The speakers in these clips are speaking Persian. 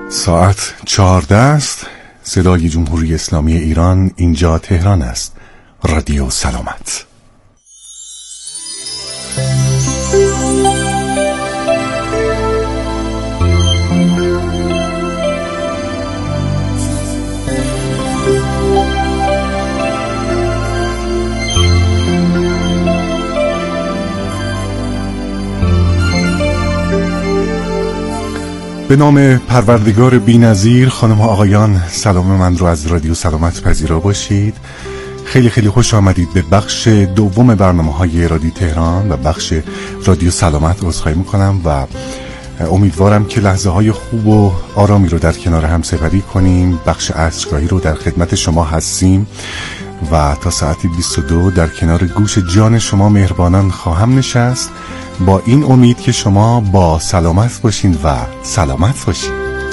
ساعت 14 است. صدای جمهوری اسلامی ایران، اینجا تهران است. رادیو سلامت. به نام پروردگار بی‌نظیر. خانم و آقایان، سلام من رو از رادیو سلامت پذیرا باشید. خیلی خیلی خوش آمدید به بخش دوم برنامه‌های رادیو تهران و بخش رادیو سلامت. عذرخواهی می‌کنم و امیدوارم که لحظه‌های خوب و آرامی رو در کنار هم سپری کنیم. بخش عصرگاهی رو در خدمت شما هستیم و تا ساعت 22 در کنار گوش جان شما مهربانان خواهم نشست، با این امید که شما با سلامت باشین و سلامت باشین.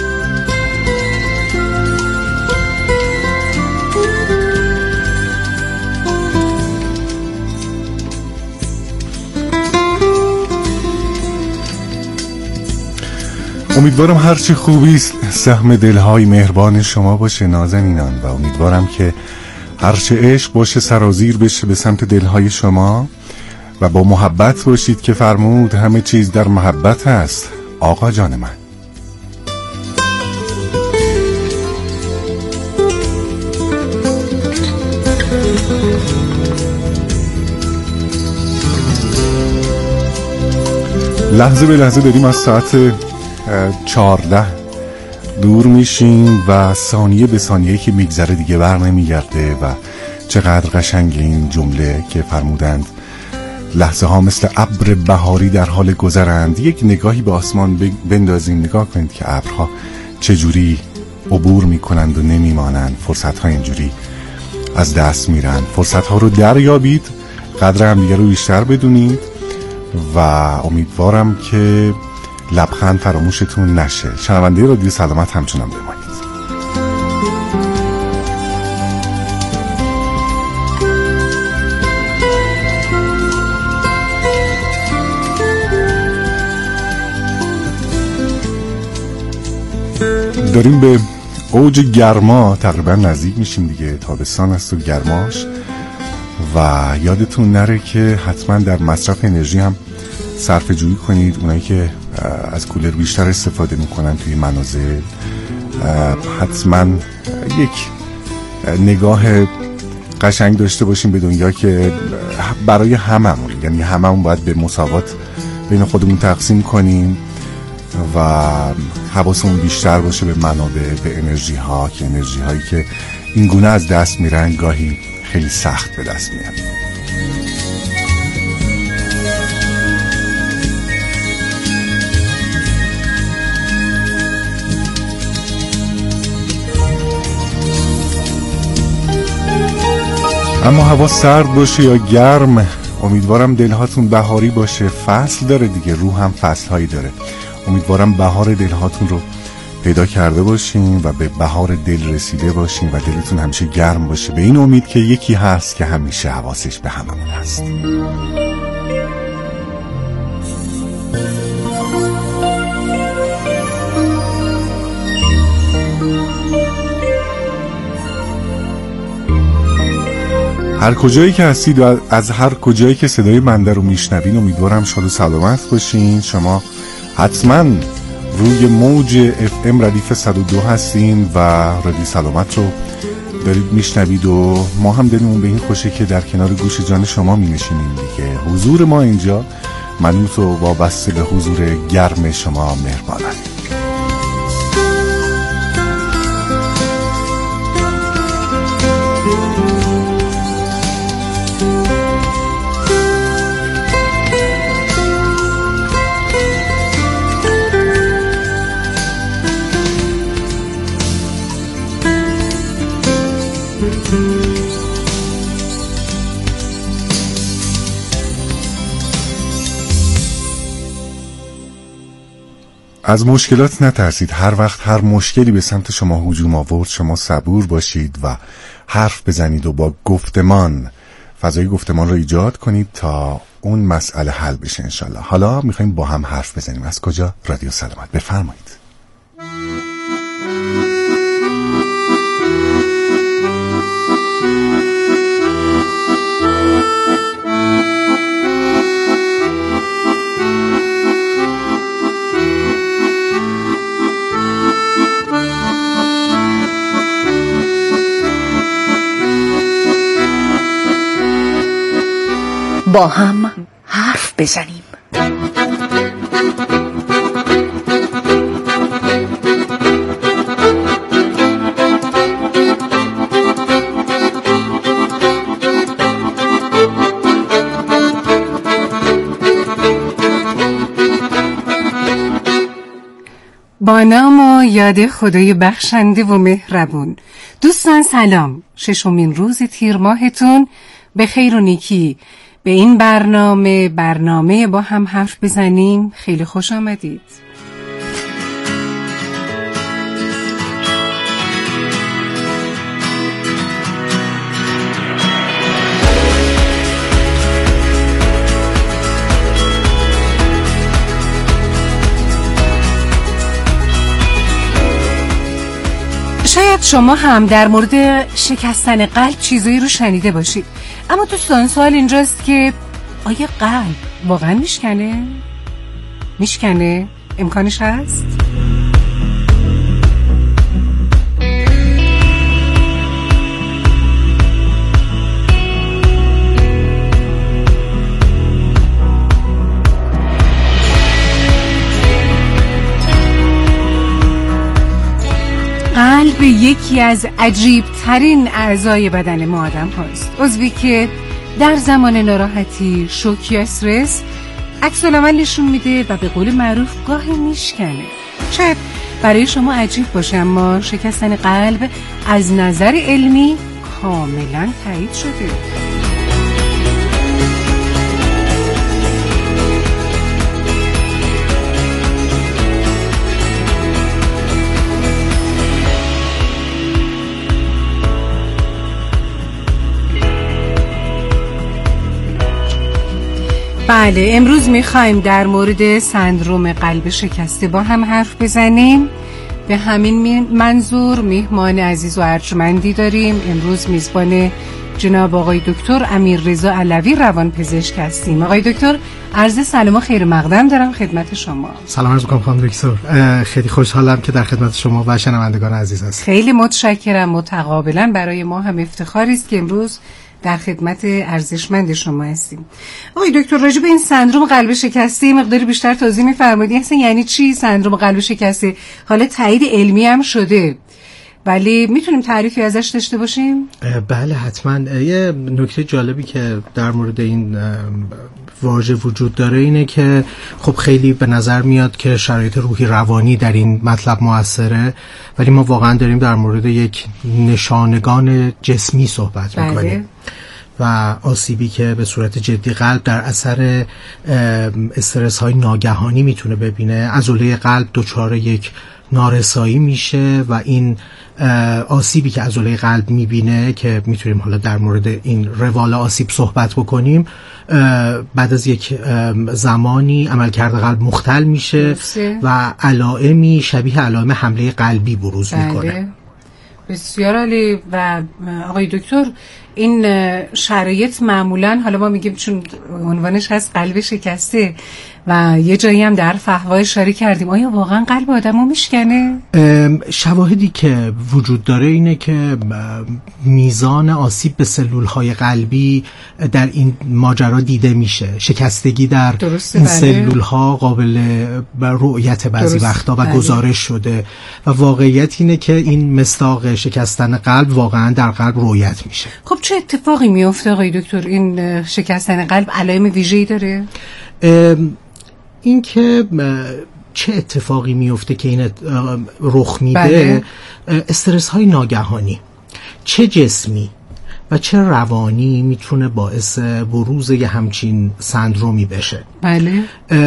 امیدوارم هرچی خوبی است سهم دلهای مهربان شما باشه نازنینان، و امیدوارم که هرچه عشق باشه سرازیر بشه به سمت دلهای شما و با محبت باشید که فرمود همه چیز در محبت است. آقا جان من، لحظه به لحظه داریم از ساعت 14 دور میشیم و ثانیه به ثانیه که میگذره دیگه بر نمیگرده. و چقدر قشنگ این جمله که فرمودند لحظه ها مثل ابر بهاری در حال گذرند. یک نگاهی به آسمان بندازیم، نگاه کنید که ابرها چجوری عبور میکنند و نمیمانند. فرصت ها اینجوری از دست میرن. فرصت ها رو دریابید، قدر هم دیگه رو بیشتر بدونید و امیدوارم که لبخند فراموشتون نشه. شنونده رادیو سلامت همچنان بمانید. داریم به اوج گرما تقریبا نزدیک میشیم دیگه. تابستان است و گرماش، و یادتون نره که حتما در مصرف انرژی هم صرفه جویی کنید. اونایی که از کولر بیشتر استفاده میکنن توی منازل حتما یک نگاه قشنگ داشته باشیم به دنیا که برای هممون، یعنی هممون باید به مساوات بین خودمون تقسیم کنیم و حواسمون بیشتر باشه به منابع، به انرژی ها، که انرژی هایی که این گونه از دست میرن گاهی خیلی سخت به دست میاد. اما هوا سرد باشه یا گرم، امیدوارم دلهاتون بهاری باشه. فصل داره دیگه، روح هم فصل هایی داره. امیدوارم بهار دلهاتون رو پیدا کرده باشین و به بهار دل رسیده باشین و دلتون همیشه گرم باشه، به این امید که یکی هست که همیشه حواسش به هممون هست. هر کجایی که هستید و از هر کجایی که صدای بنده رو میشنوین، امیدوارم شاد و سلامت باشین. شما حتما روی موج FM ردیف 102 هستین و رادیو سلامت رو دارید میشنوید و ما هم دلمون به این خوشه که در کنار گوش جان شما می نشینیم دیگه. حضور ما اینجا منوط و وابسته به حضور گرم شما مهربانند. از مشکلات نترسید. هر وقت هر مشکلی به سمت شما هجوم آورد، شما صبور باشید و حرف بزنید و با گفتمان فضای گفتمان رو ایجاد کنید تا اون مسئله حل بشه انشالله. حالا میخوایم با هم حرف بزنیم. از کجا؟ رادیو سلامت. بفرمایید. با هم حرف بزنیم. با نام و یاد خدای بخشنده و مهربون. دوستان سلام، 6مین روز تیر ماهتون به خیر و نیکی. به این برنامه با هم حرف بزنیم خیلی خوش آمدید. شاید شما هم در مورد شکستن قلب چیزایی رو شنیده باشید، اما دوستان سوال اینجاست که آیا قلب واقعا میشکنه؟ امکانش هست؟ قلب یکی از عجیب ترین اعضای بدن ما آدم هاست. عضوی که در زمان ناراحتی، شوک یا استرس عکس العمل نشون میده و به قول معروف گاهی میشکنه. شاید برای شما عجیب باشه، اما شکستن قلب از نظر علمی کاملا تایید شده. بله، امروز میخوایم در مورد سندروم قلب شکسته با هم حرف بزنیم. به همین منظور میهمان عزیز و ارجمندی داریم. امروز میزبان جناب آقای دکتر امیررضا علوی روانپزشک هستیم. آقای دکتر، عرض سلام و خیر مقدم دارم خدمت شما. سلام عرض می‌کنم خانم دکتر. خیلی خوشحالم که در خدمت شما و شنوندگان عزیز هستم. خیلی متشکرم. متقابلا برای ما هم افتخاری است که امروز در خدمت ارزشمند شما هستیم. آقای دکتر، راجع به این سندروم قلب شکسته مقداری بیشتر توضیح می‌فرمایید؟ اصلا یعنی چی سندروم قلب شکسته؟ حالا تایید علمی هم شده، ولی میتونیم تعریفی ازش داشته باشیم؟ بله حتما. یه نکته جالبی که در مورد این واژه وجود داره اینه که خب خیلی به نظر میاد که شرایط روحی روانی در این مطلب موثره، ولی ما واقعا داریم در مورد یک نشانگان جسمی صحبت میکنیم و آسیبی که به صورت جدی قلب در اثر استرس های ناگهانی میتونه ببینه. عضله قلب دچار یک نارسایی میشه و این آسیبی که عضله قلب میبینه که میتونیم حالا در مورد این روال آسیب صحبت بکنیم، بعد از یک زمانی عملکرد قلب مختل میشه و علائمی شبیه علائم حمله قلبی بروز میکنه. بسیار عالی. و آقای دکتر، این شرایط معمولا، حالا ما میگیم چون عنوانش هست قلب شکسته و یه جایی هم در فحوا اشاره کردیم، آیا واقعا قلب آدمو میشکنه؟ شواهدی که وجود داره اینه که میزان آسیب به سلولهای قلبی در این ماجرا دیده میشه. شکستگی در این سلولها قابل رؤیت بعضی وقتا و گزارش شده و واقعیت اینه که این مصداق شکستن قلب واقعا در قلب رؤیت میشه. خب چه اتفاقی میفته آقای دکتر؟ این شکستن قلب علائم ویژه‌ای داره؟ این که چه اتفاقی میفته که این رخ میده، بله. استرس های ناگهانی چه جسمی و چه روانی میتونه باعث بروز یه همچین سندرومی بشه. بله.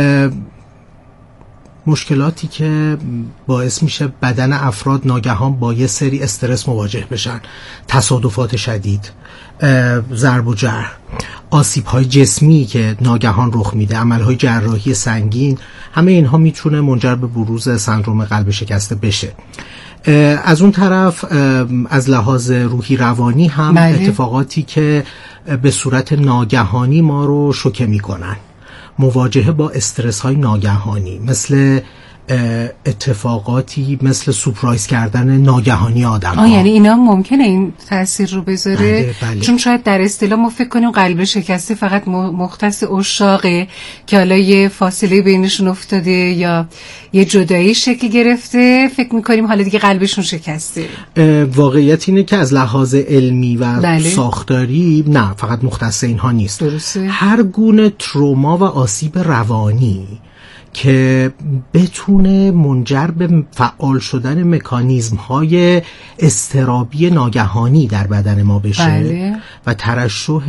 مشکلاتی که باعث میشه بدن افراد ناگهان با یه سری استرس مواجه بشن، تصادفات شدید، ضرب و جرح، آسیب‌های جسمی که ناگهان رخ میده، عمل‌های جراحی سنگین، همه اینها میتونه منجر به بروز سندروم قلب شکسته بشه. از اون طرف از لحاظ روحی روانی هم بله. اتفاقاتی که به صورت ناگهانی ما رو شوکه میکنن، مواجهه با استرس های ناگهانی مثل اتفاقاتی مثل سورپرایز کردن ناگهانی آدم‌ها. یعنی اینا ممکنه این تاثیر رو بذاره؟ بله. چون شاید در اصطلاح ما فکر کنیم قلب شکسته فقط مختص عشاقه که حالا یه فاصله بینشون افتاده یا یه جدایی شکل گرفته، فکر می‌کنیم حالا دیگه قلبشون شکسته. واقعیت اینه که از لحاظ علمی و بله. ساختاری نه، فقت مختص اینها نیست. درسته. هر گونه تروما و آسیب روانی که بتونه منجر به فعال شدن مکانیزم‌های اضطرابی ناگهانی در بدن ما بشه بله. و ترشح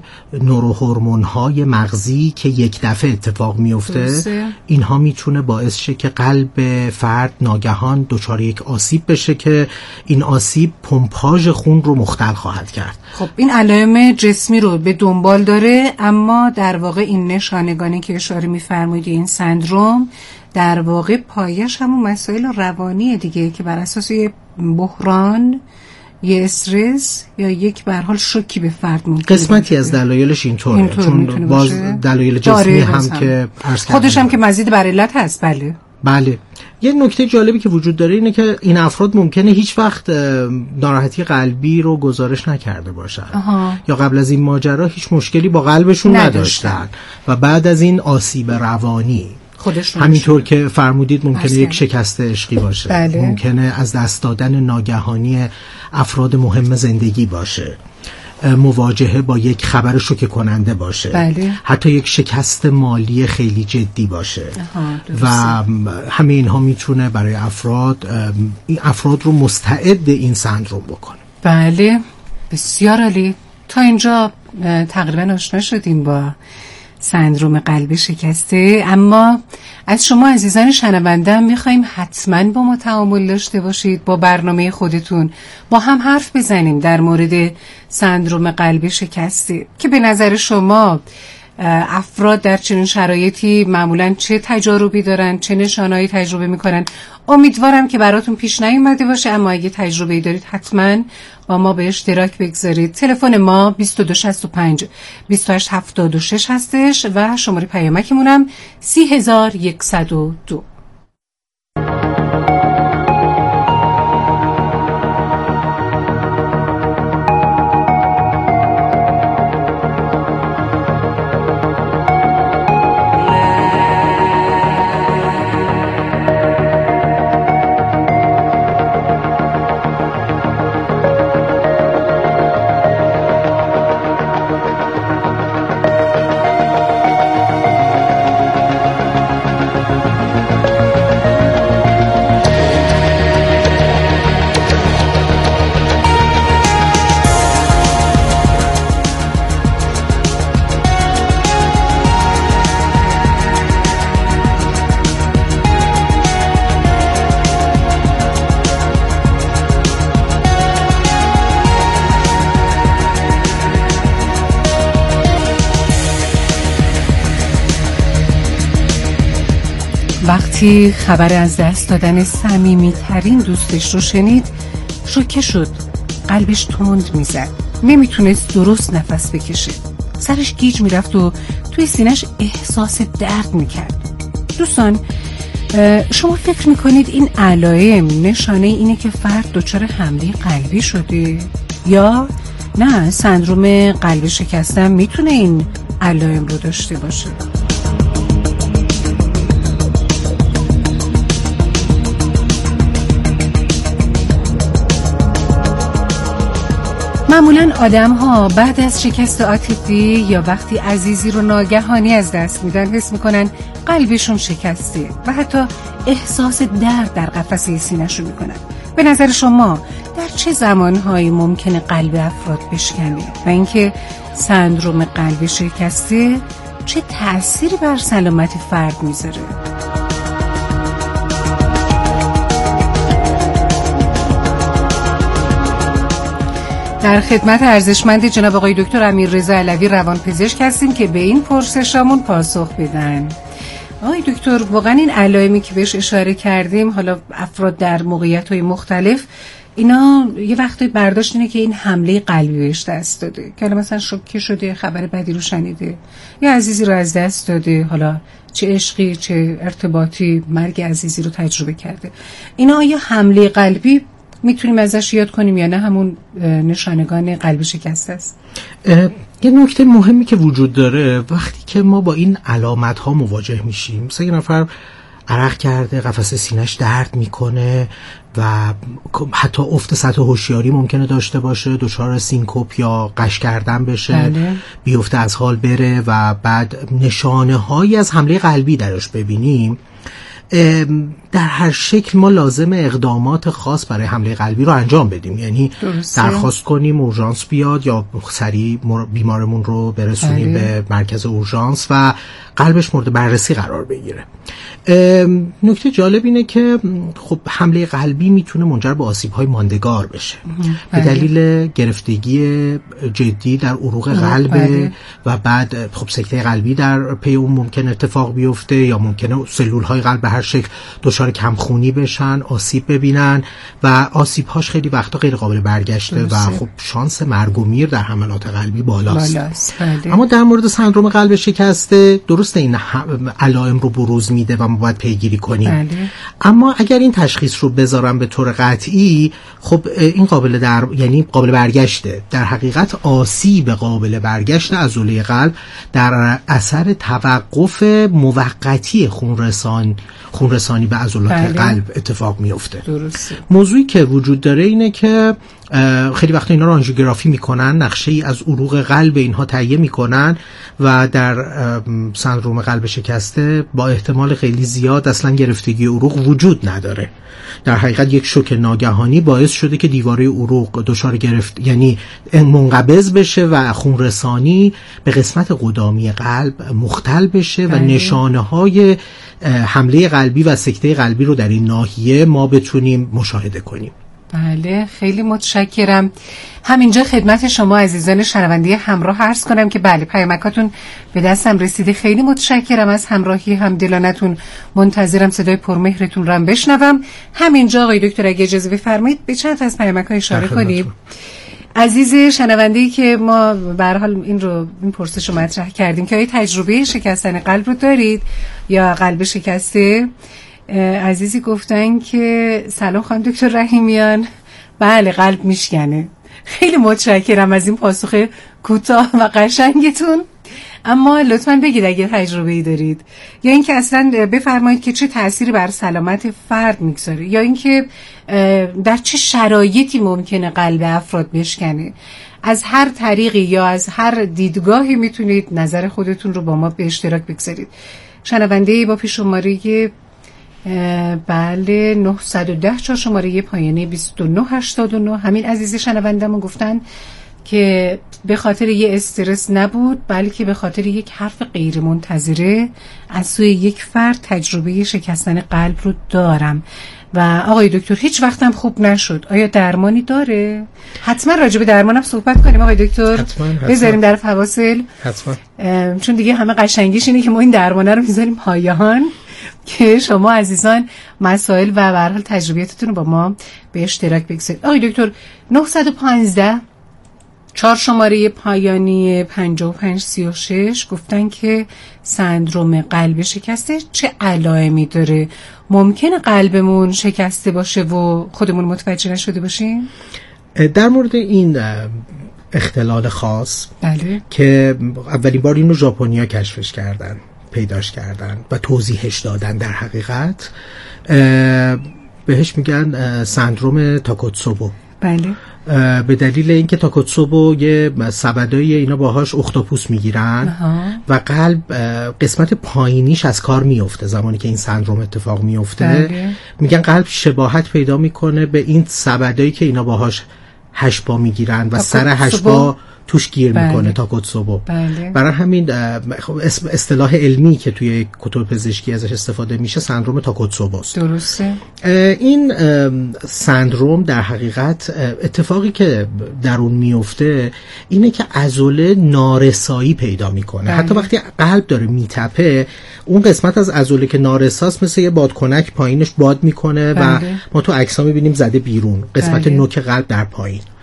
نوروهورمون‌های مغزی که یک دفعه اتفاق میفته، اینها میتونه باعث شه که قلب فرد ناگهان دچار یک آسیب بشه که این آسیب پمپاژ خون رو مختل خواهد کرد. خب این علائم جسمی رو به دنبال داره، اما در واقع این نشانگانی که اشاره می‌فرمایید این سندروم در واقع پایش همون مسائل روانیه دیگه که بر اساس یه بحران، یه استرس یا یک به هر حال شوکی به فرد ممکنه. قسمتی از دلایلش اینطوره، چون باز دلایل جسمی هم که عرض کردم خودش هم که مزید بر علت هست. بله. یه نکته جالبی که وجود داره اینه که این افراد ممکنه هیچ وقت ناراحتی قلبی رو گزارش نکرده باشن یا قبل از این ماجرا هیچ مشکلی با قلبشون نداشتن و بعد از این آسیب روانی همینطور که فرمودید ممکنه یک شکست عشقی باشه. بله. ممکنه از دست دادن ناگهانی افراد مهم زندگی باشه، مواجهه با یک خبر شوکه کننده باشه. بله. حتی یک شکست مالی خیلی جدی باشه. و همه اینها میتونه برای این افراد رو مستعد این سندروم بکنه. بله، بسیار عالی. تا اینجا تقریبا آشنا شدیم با سندروم قلب شکسته، اما از شما عزیزان شنونده میخوایم حتما با ما تعامل داشته باشید، با برنامه خودتون با هم حرف بزنیم در مورد سندروم قلب شکسته که به نظر شما افراد در چنین شرایطی معمولاً چه تجاربی دارن، چه نشانهایی تجربه میکنن. امیدوارم که براتون پیش نیومده باشه، اما اگه تجربه‌ای دارید حتما با ما به اشتراک بگذارید. تلفن ما 2265 2876 هستش و شماره پیامکمون هم 30102. وقتی خبر از دست دادن صمیمی‌ترین دوستش رو شنید، شوکه شد. قلبش تند میزد، نمیتونست درست نفس بکشه، سرش گیج میرفت و توی سینه‌اش احساس درد میکرد. دوستان، شما فکر میکنید این علائم نشانه اینه که فرد دچار حمله قلبی شده یا نه سندروم قلب شکسته میتونه این علائم رو داشته باشه؟ معمولاً آدم‌ها بعد از شکست عاطفی یا وقتی عزیزی رو ناگهانی از دست میدن حس میکنن قلبشون شکسته و حتی احساس درد در قفسه سینه‌شون میکنن. به نظر شما در چه زمانهایی ممکنه قلب افراد بشکنه و اینکه سندروم قلب شکسته چه تأثیری بر سلامت فرد میذاره؟ در خدمت ارزشمند جناب آقای دکتر امیررضا علوی روانپزشک هستیم که به این پرسشامون پاسخ بدن. آقای دکتر، واقعا این علائمی که بهش اشاره کردیم، حالا افراد در موقعیت‌های مختلف اینا یه وقتی برداشت اینه که این حمله قلبی بهش دست داده، که حالا مثلا شوکه شده، خبر بدی رو شنیده یا عزیزی رو از دست داده، حالا چه عشقی چه ارتباطی مرگ عزیزی رو تجربه کرده. اینا آیا حمله قلبی میتونیم ازش یاد کنیم یا نه همون نشانگان قلب شکسته است؟ یه نکته مهمی که وجود داره وقتی که ما با این علامت ها مواجه میشیم، مثلا یه نفر عرق کرده، قفسه سینه‌اش درد میکنه و حتی افت سطح هوشیاری ممکنه داشته باشه، دچار سینکوپ یا غش کردن بشه، بیفته از حال بره و بعد نشانه هایی از حمله قلبی درش ببینیم، در هر شکل ما لازم اقدامات خاص برای حمله قلبی رو انجام بدیم. یعنی درخواست کنیم اورژانس بیاد یا سریع بیمارمون رو برسونیم به مرکز اورژانس و قلبش مورد بررسی قرار بگیره. نکته جالب اینه که خب حمله قلبی میتونه منجر به آسیب‌های ماندگار بشه به دلیل گرفتگی جدی در عروق قلب و بعد خب سکته قلبی در پی اون ممکن اتفاق بیفته یا ممکنه سلول‌های قلب به هر شکل دچار کمخونی بشن، آسیب ببینن و آسیب‌هاش خیلی وقتا غیر قابل برگشته و خب شانس مرگ و میر در حملات قلبی بالاست. اما در مورد سندرم قلب شکسته درسته این علائم رو بروز میده و ما باید پیگیری کنیم. اما اگر این تشخیص رو بذارم به طور قطعی، خب این یعنی قابل برگشته. در حقیقت آسیب قابل برگشت عضله قلب در اثر توقف موقتی خونرسانی به عضلات قلب اتفاق میفته. موضوعی که وجود داره اینه که خیلی وقتا اینا رو آنژیوگرافی میکنن، نقشه ای از عروق قلب اینها تهیه میکنن و در سندرم قلب شکسته با احتمال خیلی زیاد اصلا گرفتگی عروق وجود نداره. در حقیقت یک شوک ناگهانی باعث شده که دیواره عروق دچار یعنی منقبض بشه و خونرسانی به قسمت قدامی قلب مختل بشه و نشانه های حمله قلبی و سکته قلبی رو در این ناحیه ما بتونیم مشاهده کنیم. بله، خیلی متشکرم. همینجا خدمت شما عزیزان شنونده همراه عرض کنم که بله پیامکاتون به دستم رسیده. خیلی متشکرم از همراهی همدلانتون. منتظرم صدای پرمهرتون رو بشنوم. همینجا آقای دکتر اگه اجازه بفرمایید به چند از پیامک‌ها اشاره کنیم. عزیز شنونده‌ای که ما به هر حال این پرسش رو مطرح کردیم که آیا تجربه شکستن قلب رو دارید یا قلب شکسته؟ عزیزی گفتن که سلام خانم دکتر رحیمیان، بله قلب میشکنه. خیلی متشکرم از این پاسخ کوتاه و قشنگتون. اما لطفاً بگید اگه تجربه‌ای دارید یا اینکه اصلاً بفرمایید که چه تأثیری بر سلامت فرد میگذاره یا اینکه در چه شرایطی ممکنه قلب افراد بشکنه. از هر طریقی یا از هر دیدگاهی میتونید نظر خودتون رو با ما به اشتراک بگذارید. شنونده با پیش شماره بله 910 شماره پایانی 2989 همین عزیز شنوندمون گفتن که به خاطر یه استرس نبود بلکه به خاطر یک حرف غیر منتظره از سوی یک فرد تجربه شکستن قلب رو دارم و آقای دکتر هیچ وقتم خوب نشد. آیا درمانی داره؟ حتما راجع به درمانم صحبت کنیم آقای دکتر. حتما. بذاریم در فواصل. حتما. چون دیگه همه قشنگیش اینه که ما این درمانه رو میذاریم پایان که شما عزیزان مسائل و به هر حال تجربیاتتون رو با ما به اشتراک بگذارید. آقای دکتر 915 شماره پایانی 5536 گفتن که سندرم قلب شکسته چه علائمی داره؟ ممکنه قلبمون شکسته باشه و خودمون متوجه نشده باشیم؟ در مورد این اختلال خاص بله. که اولین بار اینو ژاپنیا کشفش کردن، پیداش کردن و توضیحش دادن، در حقیقت بهش میگن سندرم تاکوتسوبو. بله. به دلیل اینکه تاکوتسوبو یه سبدای اینا باهاش اختاپوس میگیرن و قلب قسمت پایینیش از کار میفته زمانی که این سندرم اتفاق میفته. بله. میگن قلب شباهت پیدا میکنه به این سبدایی که اینا باهاش هشبا میگیرن و سر هشبا توش گیر میکنه تاکوتسوبو. بله. برای همین اصطلاح علمی که توی کتب پزشکی ازش استفاده میشه سندرم تاکوتسوبوست. درسته. این سندرم در حقیقت اتفاقی که در اون میفته اینه که عضله نارسایی پیدا میکنه. بله. حتی وقتی قلب داره میتپه اون قسمت از عضله که نارساست مثل یه بادکنک پایینش باد میکنه. بله. و ما تو عکس‌ها میبینیم زده بیرون قسمت. بله. نوک قلب در پایین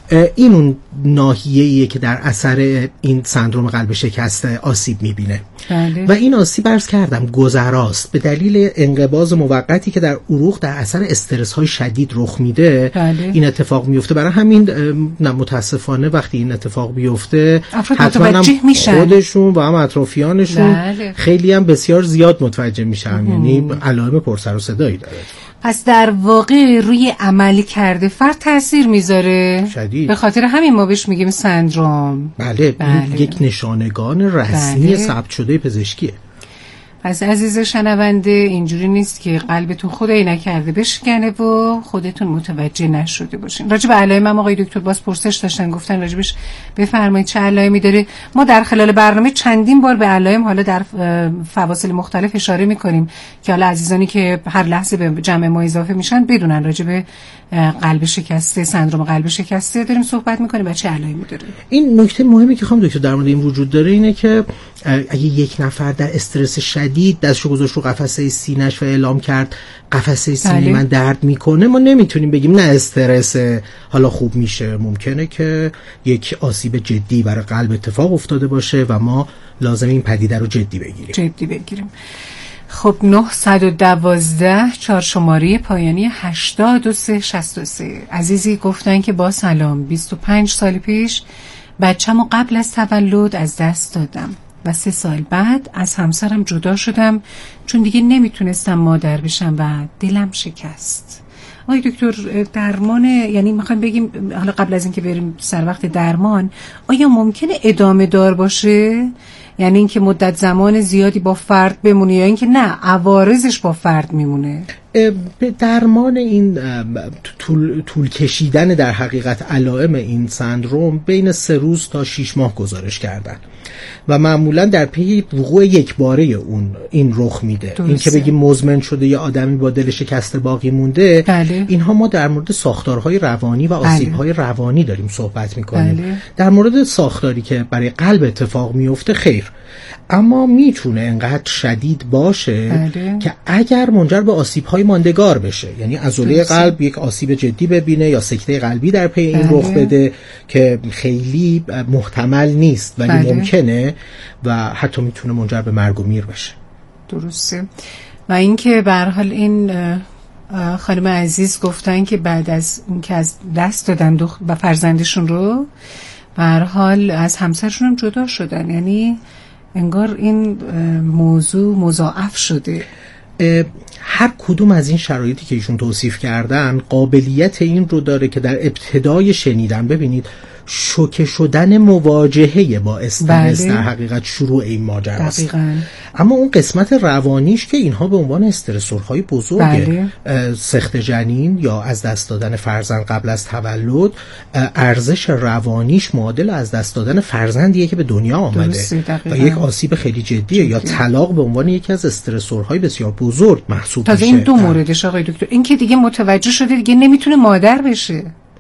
این اون ناحیه‌ایه که در اثر این سندرم قلب شکسته آسیب میبینه. و این آسیب عرض کردم گذراست به دلیل انقباض موقتی که در عروق در اثر استرس های شدید رخ میده. این اتفاق میفته. برای همین متاسفانه وقتی این اتفاق بیفته حتما هم خودشون و هم اطرافیانشون خیلی هم بسیار زیاد متوجه میشن، یعنی علائم پرسر و صدایی داره. پس در واقع روی عملی کرده فرد تأثیر میذاره شدید. به خاطر همین ما بهش میگیم سندروم. بله. این یک نشانگان رسمی ثبت شده پزشکیه. پس عزیز شنونده اینجوری نیست که قلبتون خدایی نکرده بشکنه و خودتون متوجه نشده باشین. راجع به علائم هم آقای دکتر باز پرسش داشتن، گفتن راجبش بفرمایید چه علائمی داره. ما در خلال برنامه چندین بار به علائم حالا در فواصل مختلف اشاره میکنیم که حالا عزیزانی که هر لحظه به جمع ما اضافه میشن بدونن راجع به قلب شکسته، سندرم قلب شکسته داریم صحبت میکنیم و چه علائمی داره. این نکته مهمی که خانم دکتر در مورد این وجود داره اینه که اگه یک نفر در استرس شدید دستشو گذاشت رو قفسه سینه‌اش و اعلام کرد قفسه سینه من درد میکنه، ما نمیتونیم بگیم نه استرس حالا خوب میشه. ممکنه که یک آسیب جدی برای قلب اتفاق افتاده باشه و ما لازم این پدیده رو جدی بگیریم. خب 912 4 شماره پایانی 8363 عزیزی گفتن که با سلام 25 سال پیش بچه‌مو قبل از تولد از دست دادم و 3 سال بعد از همسرم جدا شدم چون دیگه نمیتونستم مادر بشم و دلم شکست. آقای دکتر درمان، یعنی میخوایم بگیم حالا قبل از اینکه بریم سر وقت درمان، آیا ممکنه ادامه دار باشه؟ یعنی اینکه مدت زمان زیادی با فرد بمونه یا اینکه نه عوارضش با فرد میمونه؟ درمان این طول کشیدن در حقیقت علائم این سندروم بین 3 روز تا 6 ماه گزارش کردن و معمولا در پی وقوع یک باره این رخ میده. این که بگیم مزمن شده یا آدمی با دل شکسته باقی مونده، اینها ما در مورد ساختارهای روانی و آسیب‌های روانی داریم صحبت میکنیم. در مورد ساختاری که برای قلب اتفاق میفته خیر، اما میتونه انقدر شدید باشه که اگر منجر به آسیب‌های ماندگار بشه، یعنی عضله قلب یک آسیب جدی ببینه یا سکته قلبی در پی این رخ بده که خیلی محتمل نیست ولی ممکنه و حتی میتونه منجر به مرگ و میر بشه. درسته. و اینکه به هر حال این خانم عزیز گفتن که بعد از اینکه از دست دادن و فرزندشون رو به هر حال از همسرشون هم جدا شدن، یعنی انگار این موضوع مضاعف شده. هر کدوم از این شرایطی که ایشون توصیف کردن قابلیت این رو داره که در ابتدای شنیدن ببینید شوکه شدن مواجهه با استرس در حقیقت شروع این ماجراست. اما اون قسمت روانیش که اینها به عنوان استرسورهای بزرگ سقط جنین یا از دست دادن فرزند قبل از تولد، ارزش روانیش معادل از دست دادن فرزندیه که به دنیا آمده و یک آسیب خیلی جدیه یا طلاق به عنوان یکی از استرسورهای بسیار بزرگ محسوب میشه. این دو موردش آقای دکتر، این که دیگه متوجه شده دیگه نمیتونه مادر بشه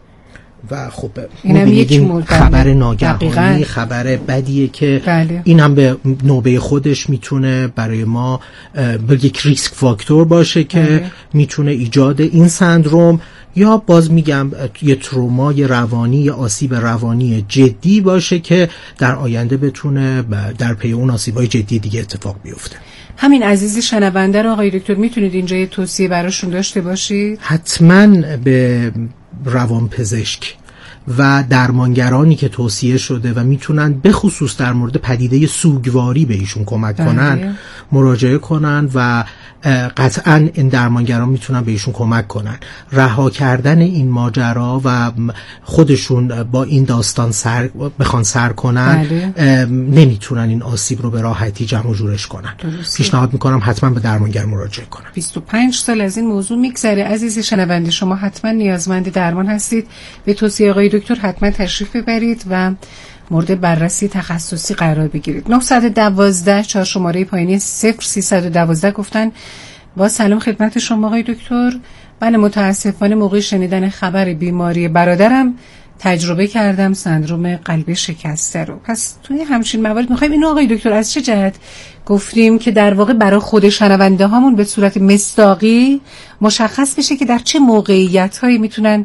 و خب اینم یک خبر ناگهانی، خبر بدیه که این هم به نوبه خودش میتونه برای ما یک ریسک فاکتور باشه که میتونه ایجاد این سندروم یا باز میگم یه ترومای روانی یا آسیب روانی جدی باشه که در آینده بتونه در پی اون آسیبای جدی دیگه اتفاق بیفته. همین عزیز شنونده رو آقای دکتر میتونید اینجا یه توصیه براشون داشته باشید؟ حتما به روانپزشک و درمانگرانی که توصیه شده و میتونن به خصوص در مورد پدیده سوگواری به ایشون کمک کنن مراجعه کنن و قطعا این درمانگران میتونن به ایشون کمک کنن. رها کردن این ماجرا و خودشون با این داستان بخوان سر کنن نمیتونن این آسیب رو به راحتی جمع و جورش کنن. پیشنهاد میکنم حتما به درمانگر مراجعه کنن. 25 سال از این موضوع میگذره. عزیز شنونده شما حتما نیازمند درمان هستید، به توصیه آقای دکتر حتما تشریف ببرید و مورد بررسی تخصصی قرار بگیرید. 912 4 شماره پایینی 0312 گفتن با سلام خدمت شما آقای دکتر. بله متاسفانه موقع شنیدن خبر بیماری برادرم تجربه کردم سندرم قلب شکسته رو. پس توی همچین موارد میخوایم اینو آقای دکتر از چه جهت گفتیم که در واقع برای خود شنونده هامون به صورت مصداقی مشخص بشه که در چه موقعیت هایی میتونن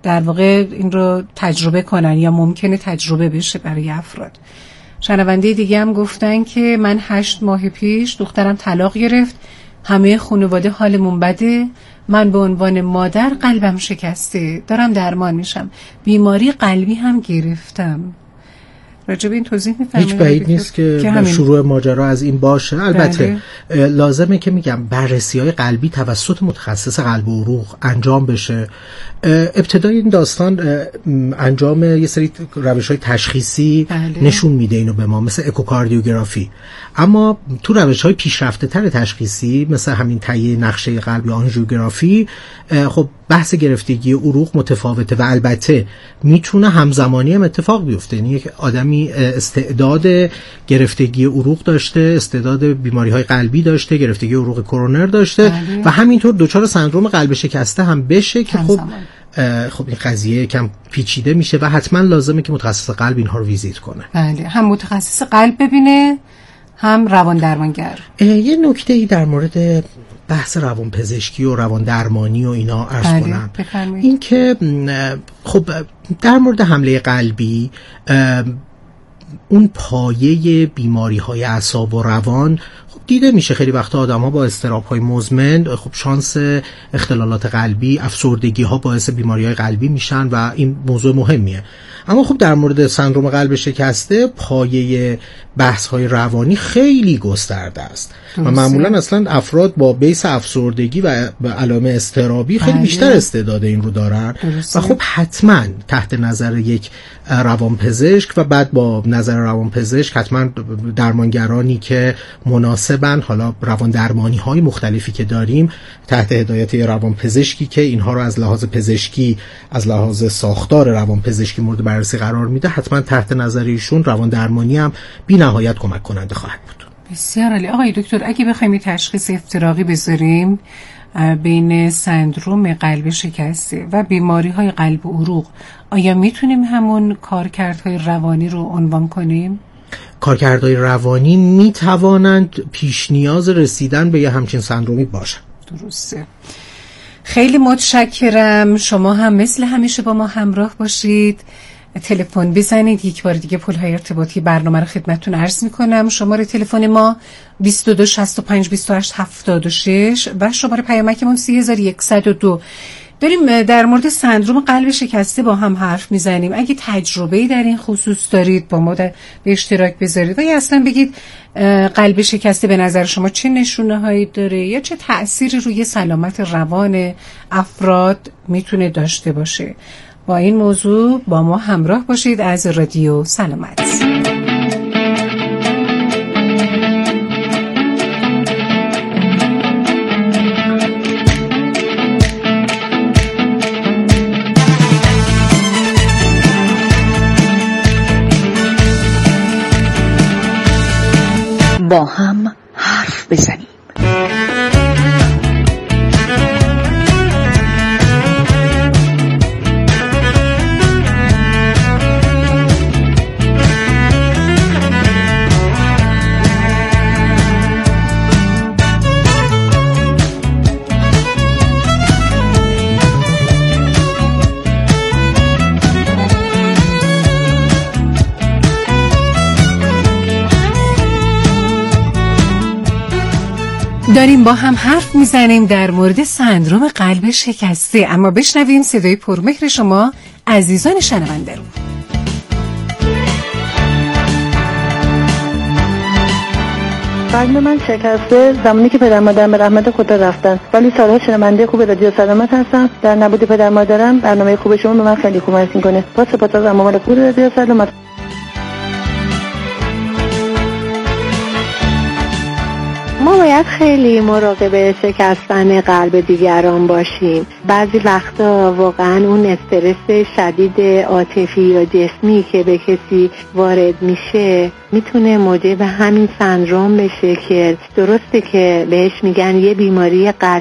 در واقع این رو تجربه کنن یا ممکنه تجربه بشه برای افراد. شنونده دیگه هم گفتن که من 8 ماه پیش دخترم طلاق گرفت، همه خانواده حالمون بده، من به عنوان مادر قلبم شکسته، دارم درمان میشم، بیماری قلبی هم گرفتم. راجب این توضیح می‌فرمایید؟ هیچ بعید نیست که شروع ماجرا از این باشه. البته لازمه که میگم بررسی‌های قلبی توسط متخصص قلب و عروق انجام بشه. ابتدای این داستان انجام یه سری روش‌های تشخیصی نشون میده اینو به ما، مثل اکوکاردیوگرافی. اما تو روش‌های پیشرفته‌تر تشخیصی مثل همین تهیه نقشه قلب یا آنژیوگرافی، خب بحث گرفتگی عروق متفاوته و البته میتونه همزمانی هم اتفاق بیفته. یعنی یک آدمی استعداد گرفتگی عروق داشته، استعداد بیماری‌های قلبی داشته، گرفتگی عروق کرونر داشته و همینطور دچار سندرم قلب شکسته هم بشه که خب این قضیه کم پیچیده میشه و حتما لازمه که متخصص قلب اینها رو ویزیت کنه. بله، هم متخصص قلب ببینه هم روان درمانگر. یه نکته‌ای در مورد بحث روان پزشکی و روان درمانی و اینا عرض کنم. این که خب در مورد حمله قلبی اون پایه بیماری‌های اعصاب و روان خب دیده میشه خیلی وقتا آدم‌ها با اضطراب‌های مزمن خب شانس اختلالات قلبی، افسردگی‌ها باعث بیماری‌های قلبی میشن و این موضوع مهمیه. اما خب در مورد سندرم قلب شکسته پایه بحث‌های روانی خیلی گسترده است و معمولا اصلا افراد با بیس افسردگی و علائم اضطرابی خیلی بیشتر استعداد این رو دارن و خب حتما تحت نظر یک روانپزشک و بعد با نظر روانپزشک حتما درمانگرانی که مناسبن، حالا روان درمانی های مختلفی که داریم تحت هدایت روانپزشکی که اینها رو از لحاظ پزشکی، از لحاظ ساختار روانپزشکی مورد بررسی قرار میده، حتما تحت نظر ایشون روان درمانی هم بی نهایت کمک کننده خواهد بود. بسیار عالی. آقای دکتر، اگه بخوایم تشخیص افتراقی بذاریم بین سندرم قلب شکسته و بیماری‌های قلب و عروق، آیا میتونیم همون کارکردهای روانی رو عنوان کنیم؟ کارکردهای روانی میتوانند پیش نیاز رسیدن به یه همچین سندرومی باشن. درسته. خیلی متشکرم. شما هم مثل همیشه با ما همراه باشید. تلفن بزنید. یک بار دیگه پل‌های ارتباطی برنامه رو خدمتتون عرض می‌کنم. شماره تلفن ما 22 65 28 76 و شماره پیامکمون 3102. داریم در مورد سندرم قلب شکسته با هم حرف میزنیم. اگه تجربه‌ای در این خصوص دارید با ما به اشتراک بذارید و یا اصلا بگید قلب شکسته به نظر شما چه نشونه‌هایی داره یا چه تأثیری روی سلامت روان افراد میتونه داشته باشه. با این موضوع با ما همراه باشید از رادیو سلامت. با هم حرف بزنیم. داریم با هم حرف میزنیم در مورد سندرم قلب شکسته، اما بشنویم صدای پرمهر شما عزیزان شنونده رو. قلب من شکسته زمانی که پدر مادرم به رحمت خدا رفتن، ولی سالها شنونده خوب رادیو سلامت هستم. در نبود پدر مادرم برنامه خوب شما به من خیلی کمک میکنه. با سپاس از مامان خوب رادیو سلامت. ما باید خیلی مراقب شکستن قلب دیگران باشیم. بعضی وقتا واقعا اون استرس شدید عاطفی یا جسمی که به کسی وارد میشه میتونه موجب همین سندرم بشه که درسته که بهش میگن یه بیماری قلب